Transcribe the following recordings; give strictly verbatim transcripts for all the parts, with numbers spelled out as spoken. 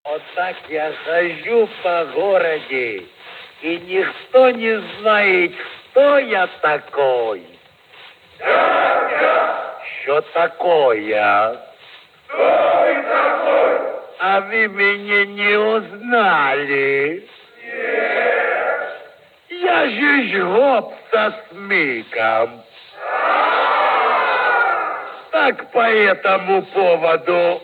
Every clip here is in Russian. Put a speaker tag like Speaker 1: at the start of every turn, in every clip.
Speaker 1: Вот так я хожу по городе, и никто не знает, кто я такой.
Speaker 2: Я, я.
Speaker 1: Что такое?
Speaker 2: Кто вы такой?
Speaker 1: А вы меня не узнали?
Speaker 2: Нет.
Speaker 1: Я же жгоб со смыком. Так по этому поводу...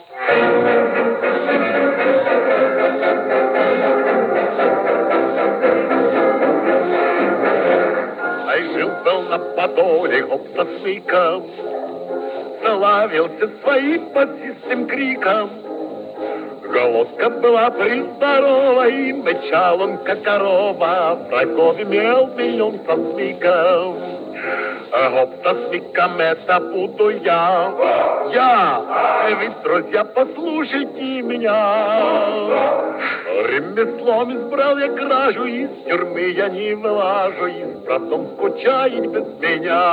Speaker 1: Ай, жил-был на Подоле гоп со смыком, славился своим подзистым криком. Головка была приздорова, и мычал он, как корова. Врагов имел миллион со смыком. Гоп со смыком, это буду я. Я! Вы, друзья, послушайте меня. Ремеслом избрал я кражу, из тюрьмы я не вылажу, и с братом скучает без меня.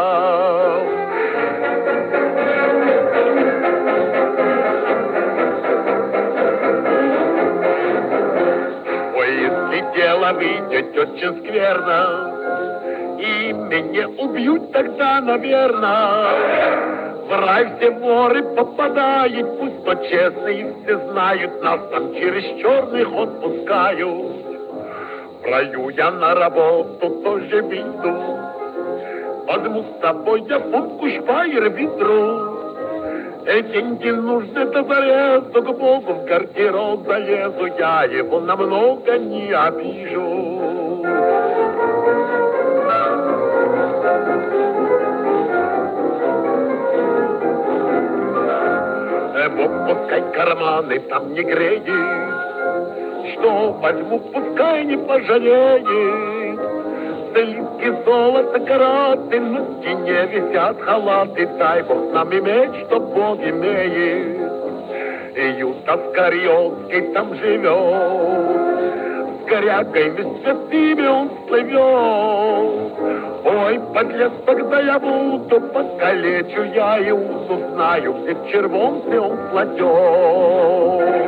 Speaker 1: Дело выйдет очень скверно, и меня убьют тогда, наверное. В рай все воры попадают, пусть то честные все знают, нас там через черный ход пускают. В раю я на работу тоже выйду, возьму с собой я фунтку шпайр ведру. И деньги нужны до зарезу, к Богу в гардероб залезу, я его намного не обижу. Вот пускай карманы там не греет, что возьму, пускай не пожалеет. Слитки золота караты, на стене висят халаты, дай Бог нам иметь, что Бог имеет. И Юта Скорьевский там живет, с корягами святыми он слывет. Ой, подлец, когда я буду, покалечу я Иуду, знаю, где в червонце он кладет.